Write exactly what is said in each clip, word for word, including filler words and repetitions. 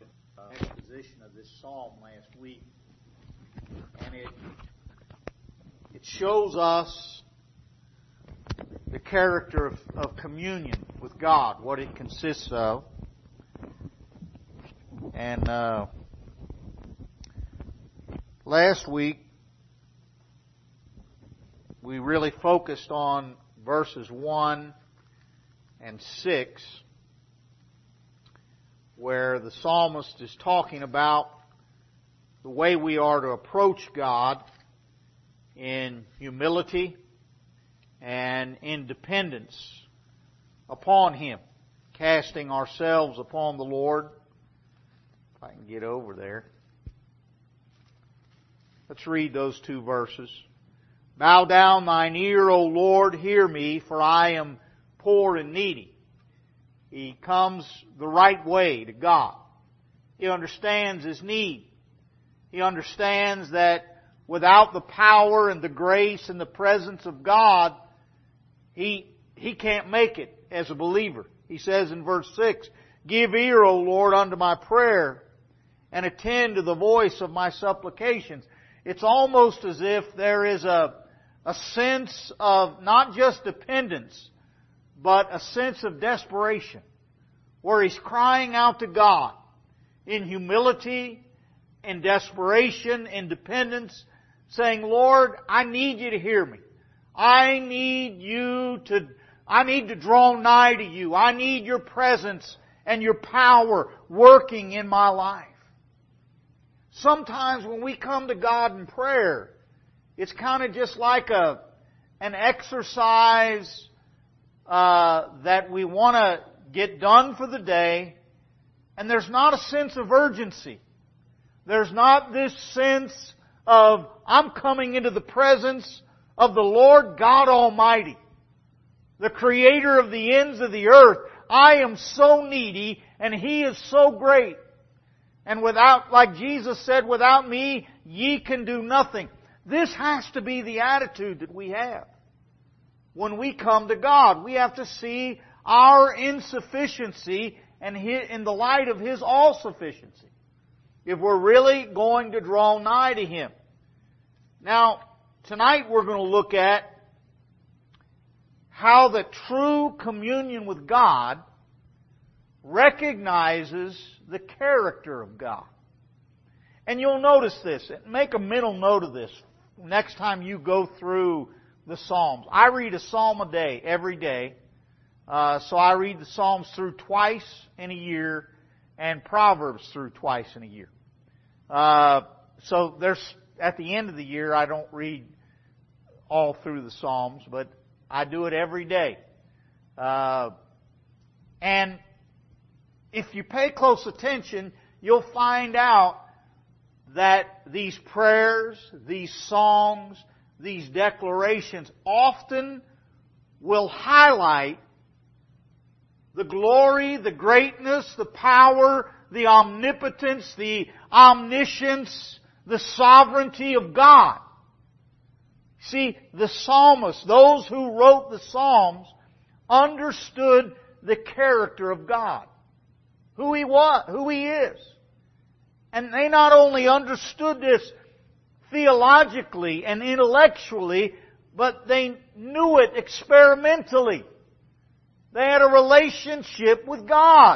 uh, exposition of this psalm last week, and it it shows us the character of, of communion with God, what it consists of, and uh, last week we really focused on verses one and six, where the psalmist is talking about the way we are to approach God in humility and in dependence upon Him, casting ourselves upon the Lord. If I can get over there. Let's read those two verses. Bow down thine ear, O Lord, hear me, for I am poor and needy. He comes the right way to God. He understands his need. He understands that without the power and the grace and the presence of God, he, he can't make it as a believer. He says in verse six, Give ear, O Lord, unto my prayer, and attend to the voice of my supplications. It's almost as if there is a, a sense of not just dependence, but a sense of desperation, where he's crying out to God in humility, in desperation, in dependence, saying, Lord, I need you to hear me. I need you to, I need to draw nigh to you. I need your presence and your power working in my life. Sometimes when we come to God in prayer, it's kind of just like a an exercise uh, that we want to get done for the day, and there's not a sense of urgency. There's not this sense of, I'm coming into the presence of the Lord God Almighty, the Creator of the ends of the earth. I am so needy, and He is so great. And without, like Jesus said, without me, ye can do nothing. This has to be the attitude that we have. When we come to God, we have to see our insufficiency and in the light of His all-sufficiency, if we're really going to draw nigh to Him. Now, tonight we're going to look at how the true communion with God recognizes the character of God. And you'll notice this. Make a mental note of this next time you go through the Psalms. I read a psalm a day, every day. Uh, so I read the Psalms through twice in a year, and Proverbs through twice in a year. Uh, so there's at the end of the year, I don't read all through the Psalms, but I do it every day. Uh, and if you pay close attention, you'll find out that these prayers, these songs, these declarations often will highlight the glory, the greatness, the power, the omnipotence, the omniscience, the sovereignty of God. See, the psalmists, those who wrote the Psalms, understood the character of God, who He was, who He is. And they not only understood this theologically and intellectually, but they knew it experimentally. They had a relationship with God.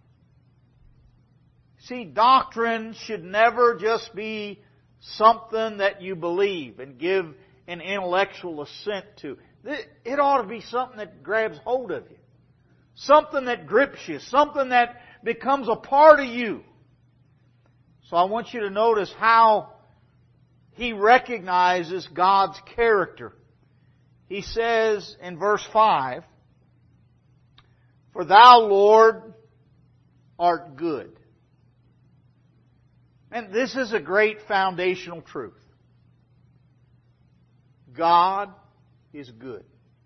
See, doctrine should never just be something that you believe and give an intellectual assent to. It ought to be something that grabs hold of you. Something that grips you. Something that becomes a part of you. So I want you to notice how he recognizes God's character. He says in verse five, For Thou, Lord, art good. And this is a great foundational truth. God is good.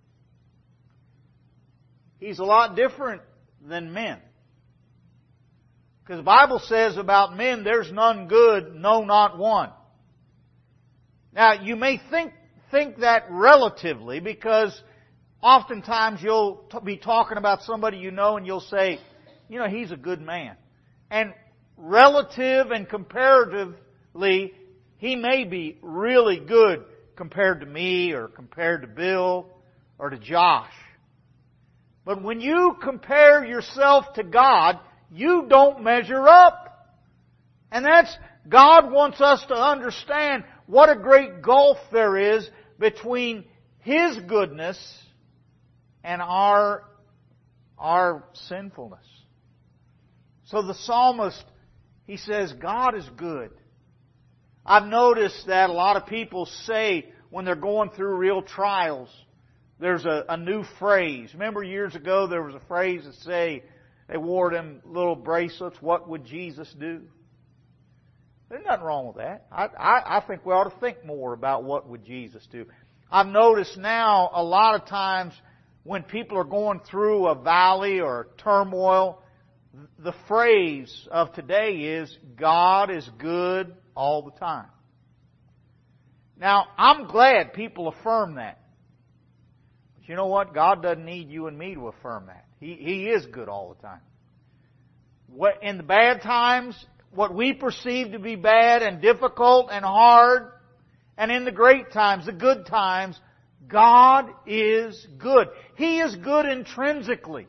He's a lot different than men. Because the Bible says about men, there's none good, no, not one. Now, you may think think that relatively, because oftentimes you'll be talking about somebody you know and you'll say, you know, he's a good man. And relative and comparatively, he may be really good compared to me or compared to Bill or to Josh. But when you compare yourself to God, you don't measure up. And that's, God wants us to understand what a great gulf there is between His goodness and our, our sinfulness. So the psalmist, he says, God is good. I've noticed that a lot of people say when they're going through real trials, there's a, a new phrase. Remember years ago there was a phrase that say, they wore them little bracelets, what would Jesus do? There's nothing wrong with that. I, I, I think we ought to think more about what would Jesus do. I've noticed now a lot of times when people are going through a valley or turmoil, the phrase of today is, God is good all the time. Now, I'm glad people affirm that. But you know what? God doesn't need you and me to affirm that. He, He is good all the time. What, in the bad times, what we perceive to be bad and difficult and hard, and in the great times, the good times, God is good. He is good intrinsically.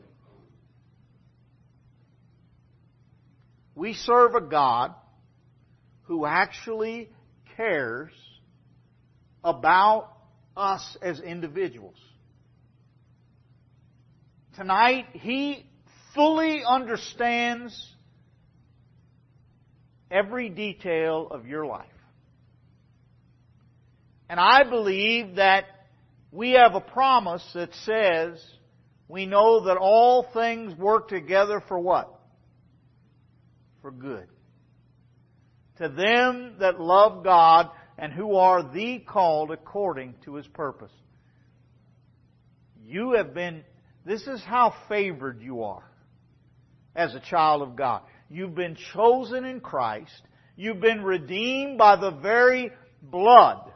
We serve a God who actually cares about us as individuals. Tonight, He fully understands every detail of your life. And I believe that we have a promise that says we know that all things work together for what? For good. To them that love God and who are the called according to His purpose. You have been, this is how favored you are as a child of God. You've been chosen in Christ. You've been redeemed by the very blood,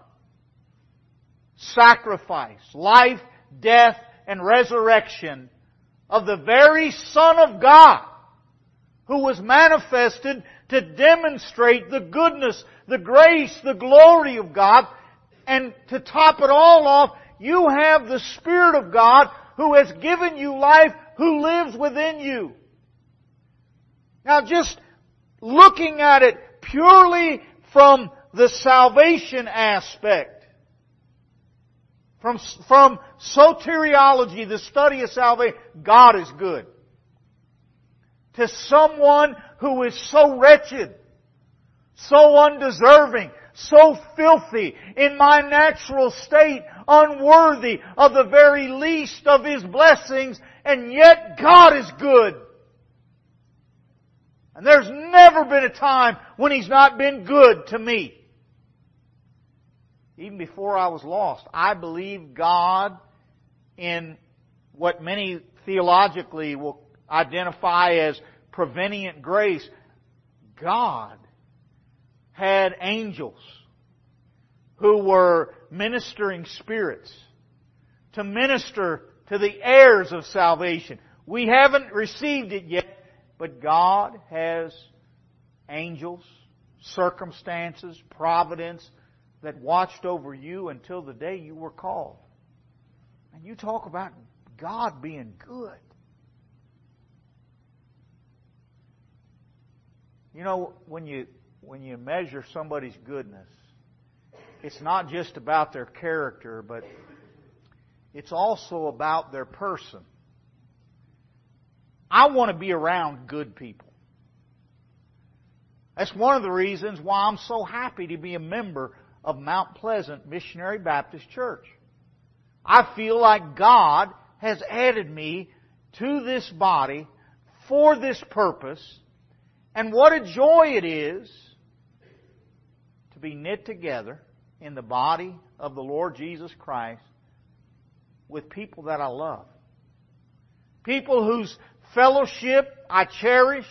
sacrifice, life, death, and resurrection of the very Son of God, who was manifested to demonstrate the goodness, the grace, the glory of God. And to top it all off, you have the Spirit of God who has given you life, who lives within you. Now just looking at it purely from the salvation aspect, from, from soteriology, the study of salvation, God is good. To someone who is so wretched, so undeserving, so filthy, in my natural state, unworthy of the very least of His blessings, and yet God is good. And there's never been a time when He's not been good to me. Even before I was lost, I believe God in what many theologically will identify as prevenient grace. God had angels who were ministering spirits to minister to the heirs of salvation. We haven't received it yet, but God has angels, circumstances, providence that watched over you until the day you were called. And you talk about God being good. You know, when you when you measure somebody's goodness, it's not just about their character, but it's also about their person. I want to be around good people. That's one of the reasons why I'm so happy to be a member of Mount Pleasant Missionary Baptist Church. I feel like God has added me to this body for this purpose. And what a joy it is to be knit together in the body of the Lord Jesus Christ with people that I love. People whose fellowship I cherish.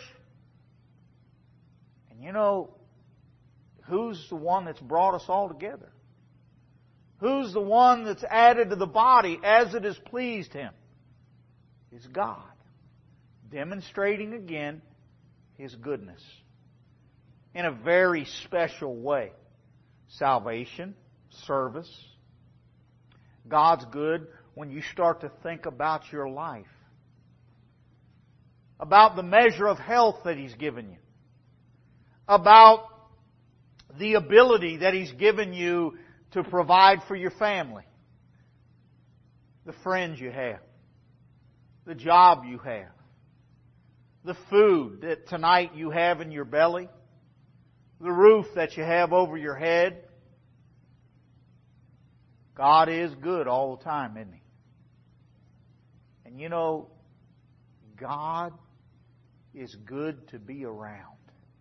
And you know, who's the one that's brought us all together? Who's the one that's added to the body as it has pleased Him? It's God. Demonstrating again His goodness. in a very special way. Salvation, service. God's good when you start to think about your life, about the measure of health that He's given you, about the ability that He's given you to provide for your family, the friends you have, the job you have, the food that tonight you have in your belly, the roof that you have over your head. God is good all the time, isn't He? And you know, God is good to be around,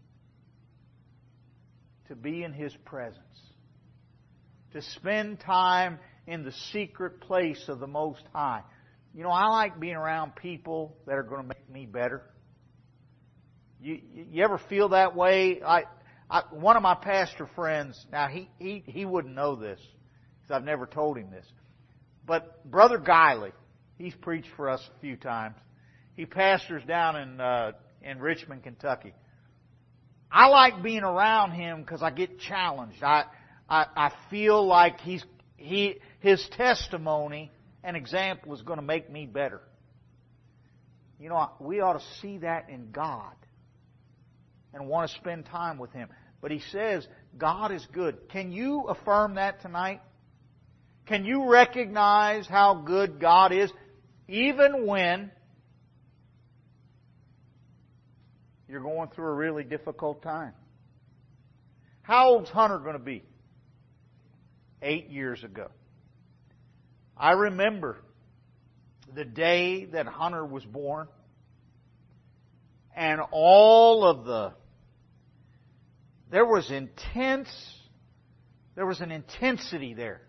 to be in His presence, to spend time in the secret place of the Most High. You know, I like being around people that are going to make me better. You, you ever feel that way? I, I, one of my pastor friends, now he, he, he wouldn't know this because I've never told him this, but Brother Guiley, he's preached for us a few times. He pastors down in uh, in Richmond, Kentucky. I like being around him because I get challenged. I, I I feel like he's he his testimony and example is going to make me better. You know, we ought to see that in God and want to spend time with Him. But He says God is good. Can you affirm that tonight? Can you recognize how good God is even when you're going through a really difficult time? How old's Hunter going to be? Eight years ago. I remember the day that Hunter was born, and all of the, there was intense, there was an intensity there.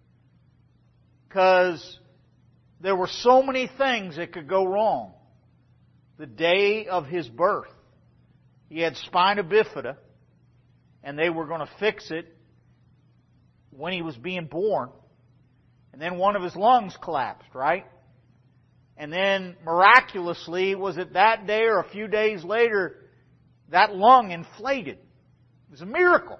Because there were so many things that could go wrong. The day of his birth, he had spina bifida, and they were going to fix it when he was being born. And then one of his lungs collapsed, right? And then miraculously, was it that day or a few days later, that lung inflated. It was a miracle.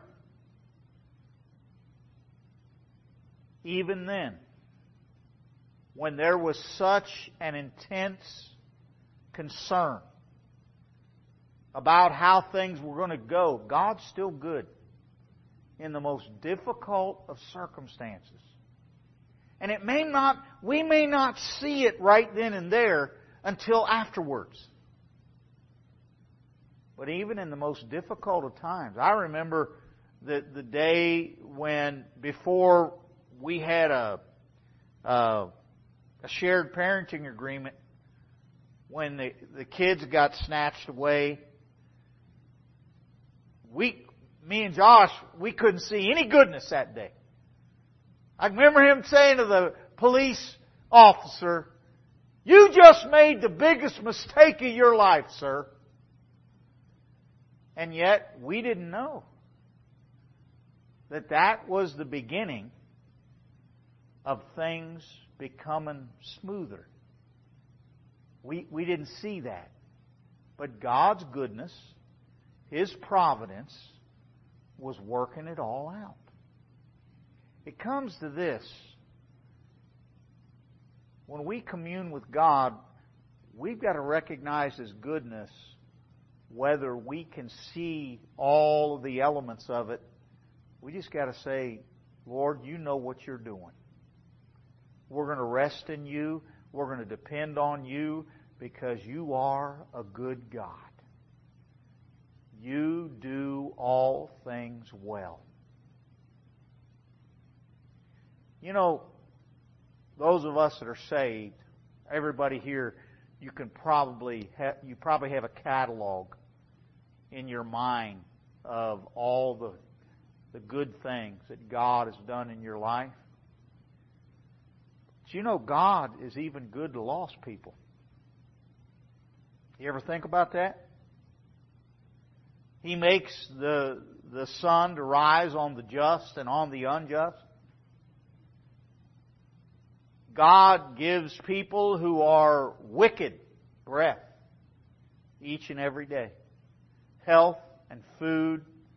Even then, when there was such an intense concern about how things were going to go, God's still good in the most difficult of circumstances. And it may not, we may not see it right then and there until afterwards. But even in the most difficult of times, I remember the the day when, before we had a a, a shared parenting agreement, when the the kids got snatched away, we, me and Josh, we couldn't see any goodness that day. I remember him saying to the police officer, "You just made the biggest mistake of your life, sir." And yet, we didn't know that that was the beginning of things becoming smoother. We, we didn't see that. But God's goodness, His providence, was working it all out. It comes to this. When we commune with God, we've got to recognize His goodness, whether we can see all of the elements of it. We just got to say, "Lord, You know what You're doing. We're going to rest in You. We're going to depend on You because You are a good God. You do all things well." You know, those of us that are saved, everybody here, you can probably have, you probably have a catalog in your mind of all the the good things that God has done in your life. But you know, God is even good to lost people. You ever think about that? He makes the the sun to rise on the just and on the unjust. God gives people who are wicked breath each and every day. Health and food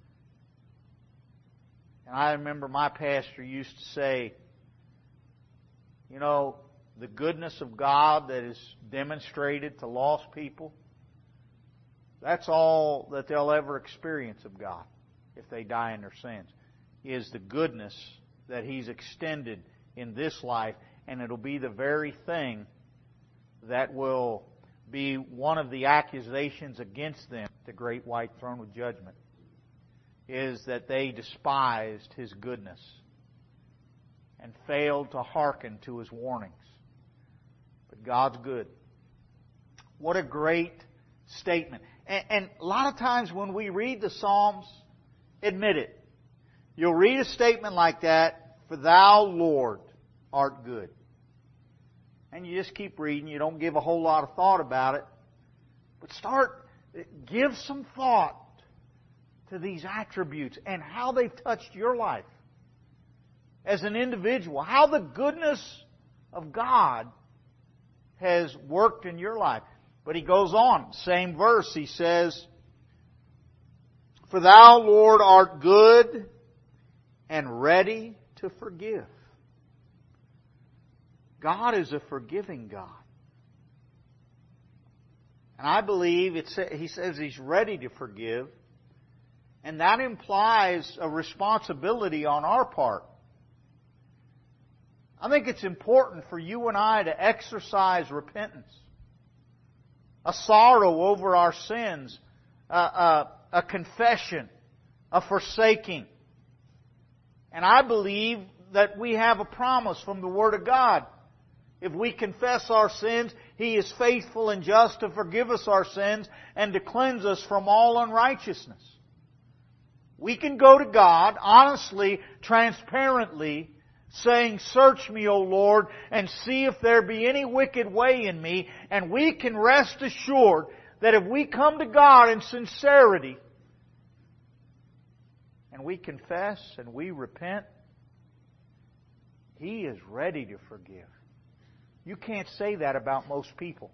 And I remember my pastor used to say, you know, the goodness of God that is demonstrated to lost people, that's all that they'll ever experience of God if they die in their sins, is the goodness that He's extended in this life, and it'll be the very thing that will be one of the accusations against them, the great white throne of judgment, is that they despised His goodness and failed to hearken to His warnings. But God's good. What a great statement. And, and a lot of times when we read the Psalms, admit it, you'll read a statement like that, "For Thou, Lord, art good." And you just keep reading. You don't give a whole lot of thought about it. But start, give some thought to these attributes and how they've touched your life as an individual. How the goodness of God has worked in your life. But he goes on, same verse, he says, "For Thou, Lord, art good and ready to forgive." God is a forgiving God. And I believe it sa- He says He's ready to forgive. And that implies a responsibility on our part. I think it's important for you and I to exercise repentance. A sorrow over our sins. A, a, a confession. A forsaking. And I believe that we have a promise from the Word of God. If we confess our sins, He is faithful and just to forgive us our sins and to cleanse us from all unrighteousness. We can go to God honestly, transparently, saying, "Search me, O Lord, and see if there be any wicked way in me." And we can rest assured that if we come to God in sincerity and we confess and we repent, He is ready to forgive. You can't say that about most people.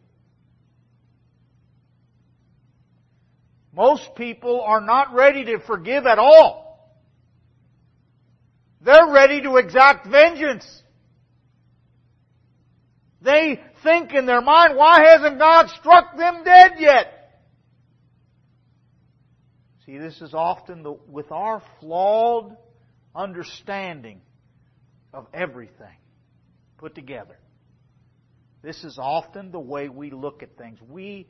Most people are not ready to forgive at all. They're ready to exact vengeance. They think in their mind, why hasn't God struck them dead yet? See, this is often the, with our flawed understanding of everything put together. This is often the way we look at things. We,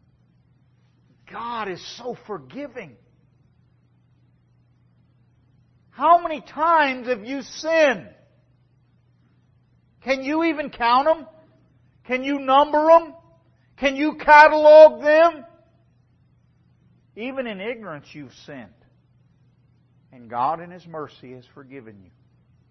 God is so forgiving. How many times have you sinned? Can you even count them? Can you number them? Can you catalog them? Even in ignorance you've sinned. And God in His mercy has forgiven you.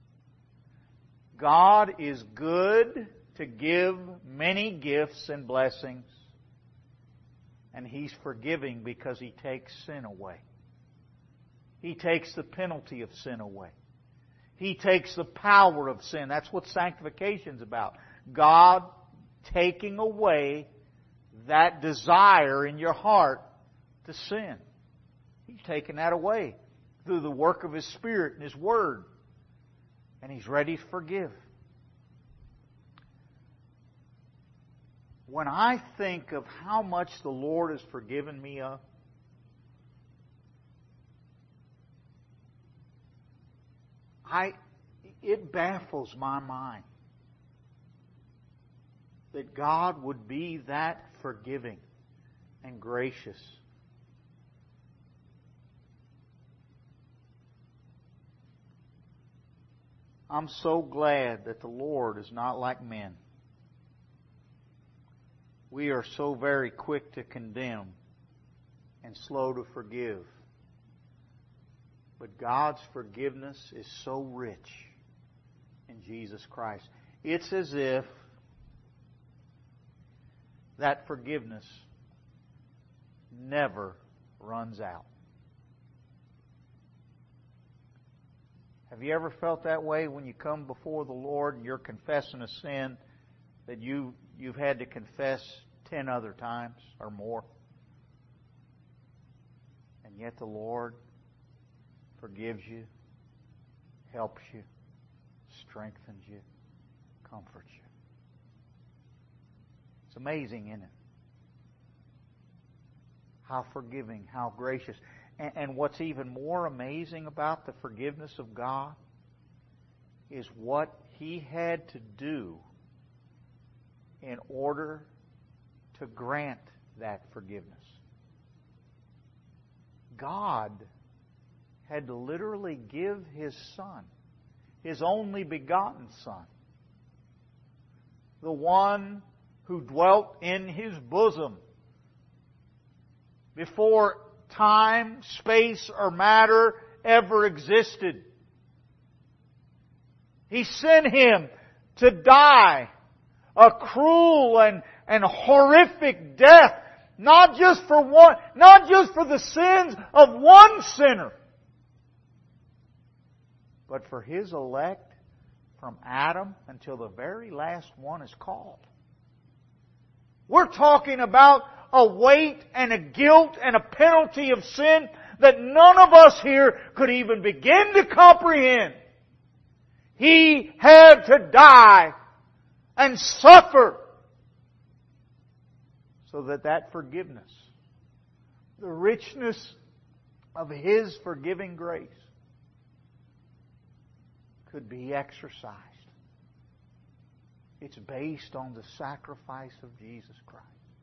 God is good to give many gifts and blessings. And He's forgiving because He takes sin away. He takes the penalty of sin away. He takes the power of sin. That's what sanctification's about. God taking away that desire in your heart to sin. He's taken that away through the work of His Spirit and His Word. And He's ready to forgive. When I think of how much the Lord has forgiven me of, I, it baffles my mind that God would be that forgiving and gracious. I'm so glad that the Lord is not like men. We are so very quick to condemn and slow to forgive. But God's forgiveness is so rich in Jesus Christ. It's as if that forgiveness never runs out. Have you ever felt that way when you come before the Lord and you're confessing a sin that you, you've had to confess ten other times or more? And yet the Lord forgives you helps you, strengthens you, comforts you. It's amazing, isn't it? How forgiving, how gracious. And, and what's even more amazing about the forgiveness of God is what He had to do in order to grant that forgiveness. God had to literally give His Son, His only begotten Son, the one who dwelt in His bosom before time, space, or matter ever existed. He sent Him to die a cruel and, and horrific death, not just for one, not just for the sins of one sinner, but for His elect from Adam until the very last one is called. We're talking about a weight and a guilt and a penalty of sin that none of us here could even begin to comprehend. He had to die and suffer so that that forgiveness, the richness of His forgiving grace, could be exercised. It's based on the sacrifice of Jesus Christ.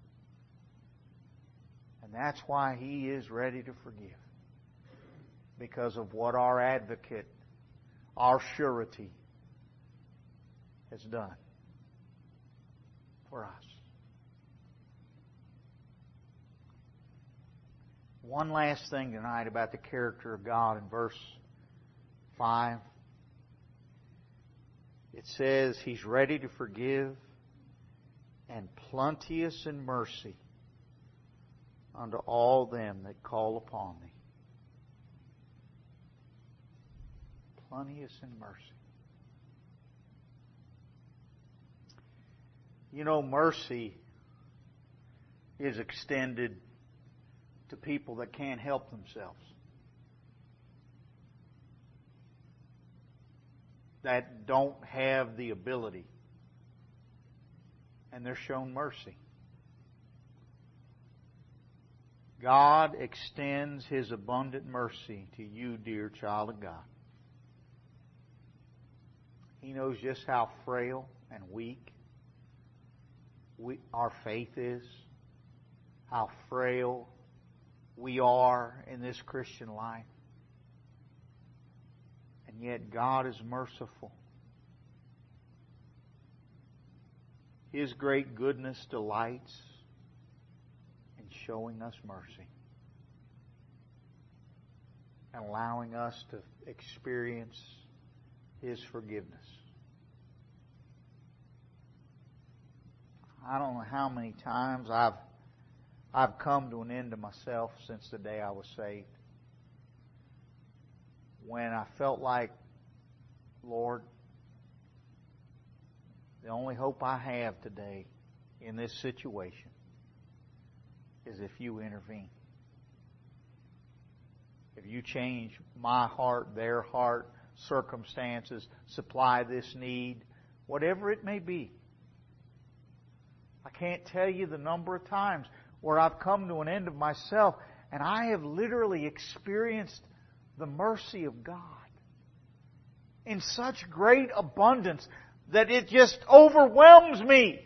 And that's why He is ready to forgive. Because of what our advocate, our surety, has done for us. One last thing tonight about the character of God in verse five. It says He's ready to forgive and plenteous in mercy unto all them that call upon Thee. Plenteous in mercy. You know, mercy is extended to people that can't help themselves, that don't have the ability, and they're shown mercy. God extends His abundant mercy to you, dear child of God. He knows just how frail and weak we, our faith is, how frail we are in this Christian life. And yet God is merciful. His great goodness delights in showing us mercy and allowing us to experience His forgiveness. I don't know how many times I've I've come to an end to myself since the day I was saved, when I felt like, Lord, the only hope I have today in this situation is if You intervene. If You change my heart, their heart, circumstances, supply this need, whatever it may be. I can't tell you the number of times where I've come to an end of myself and I have literally experienced the mercy of God in such great abundance that it just overwhelms me.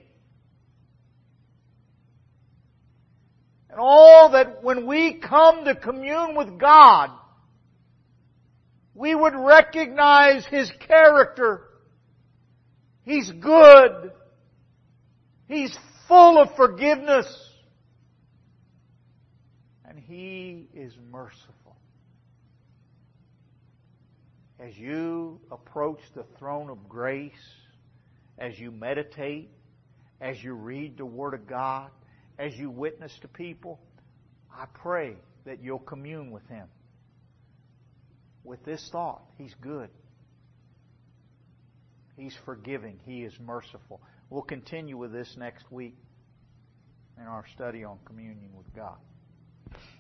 And all that when we come to commune with God, we would recognize His character. He's good. He's full of forgiveness. And He is merciful. As you approach the throne of grace, as you meditate, as you read the Word of God, as you witness to people, I pray that you'll commune with Him with this thought: He's good. He's forgiving. He is merciful. We'll continue with this next week in our study on communion with God.